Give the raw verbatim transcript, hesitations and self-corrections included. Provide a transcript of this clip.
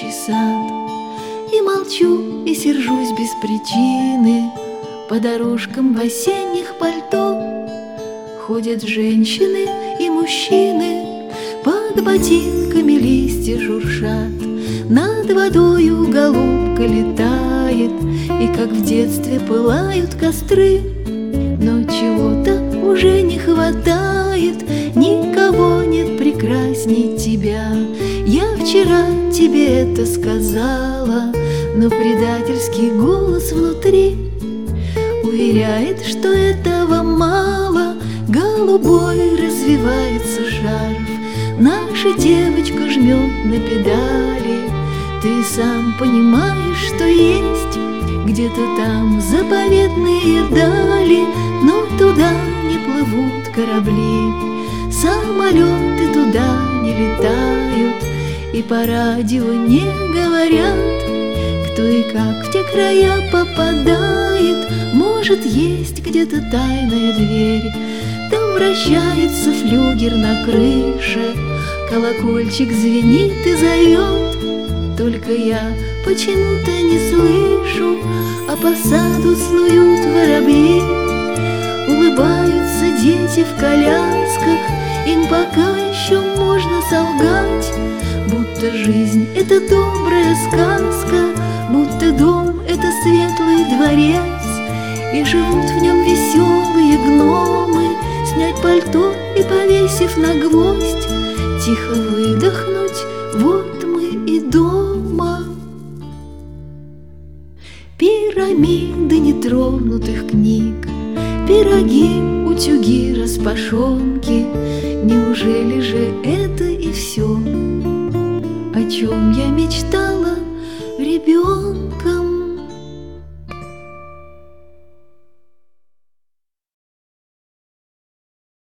цветущий сад. И молчу, и сержусь без причины. По дорожкам в осенних пальто ходят женщины и мужчины, под ботинками листья шуршат, над водою голубка летает, и как в детстве пылают костры. Но чего-то уже не хватает, никого нет прекрасней тебя. Я вчера тебе это сказала, но предательский голос внутри уверяет, что этого мало. Голубой развивается шарф, наша девочка жмет на педали. Ты сам понимаешь, что есть где-то там заповедные дали, но туда не плывут корабли, самолеты туда не летают, и по радио не говорят, кто и как в те края попадает. Может, есть где-то тайная дверь, там вращается флюгер на крыше, колокольчик звенит и зовет. Только я почему-то не слышу, а по саду снуют воробьи. Улыбаются дети в колясках, им пока еще можно солгать, будто жизнь — это добрая сказка, будто дом — это светлый дворец, и живут в нем веселые гномы. Снять пальто и, повесив на гвоздь, тихо выдохнуть — вот мы и дома. Пирамиды нетронутых книг, пироги, утюги, распашонки. Неужели же